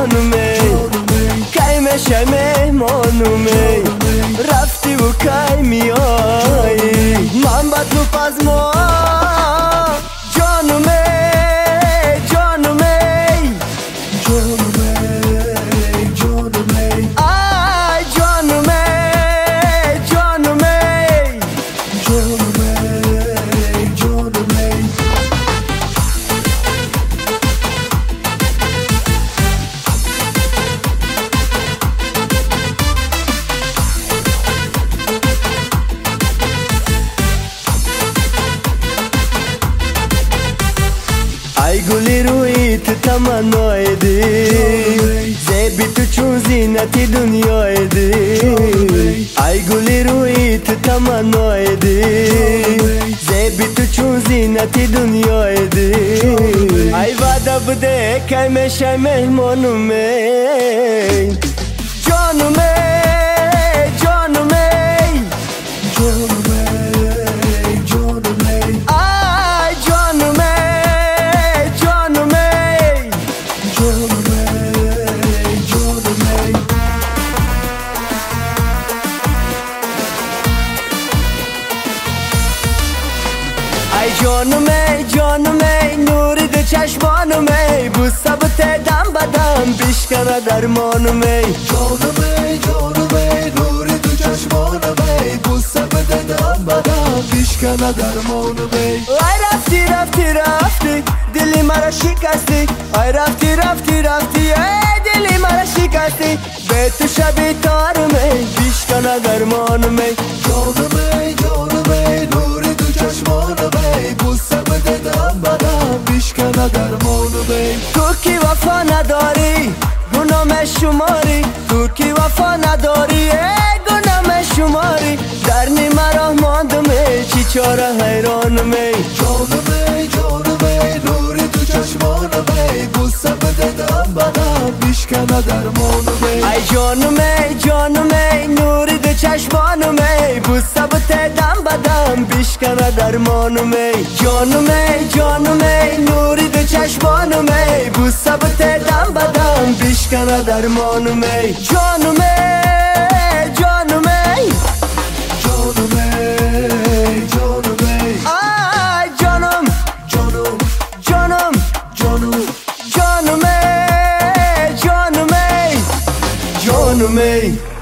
جانم کی میشه مهمانم رفتی و کی میایی من با تو پس ما جانم جانم آی جانم جانم ای گلی رویت تمنای دی زیبی تو چون زینتی دنیای دی ای گلی رویت تمنای دی زیبی تو چون زینتی دنیای دی ای وعده بده که میشه مهمانم جانم جانم ای جانم نوری دو چشمانم بوسه بوته دم بدم بیشکنه درمانم جانم نوری دو چشمانم بوسه بوته دم بدم بیشکنه درمانم ای رفتی دلی مرا شکستی ای رفتی ای دلی مرا شکستی به تو شبی تارم بیشکنه درمانم جانم نوری دو چشمانم بوسه بده دم بدم بیشکنه درمانم تو کی وفا نداری گناه شماری تو کی وفا نداری گناه شماری در نیمه ماندم چی چاره حیرانم جانم نوری دو چشمانم بوسه بده دم بدم بیشکنه درمانم ای جانم نوری دو چشمانم بوسه بده دم بدم بیشکنه درمانم جانم نوری دو چشمانم بوسه بده دم بدم بیشکنه درمانم جانم آی جانم جانم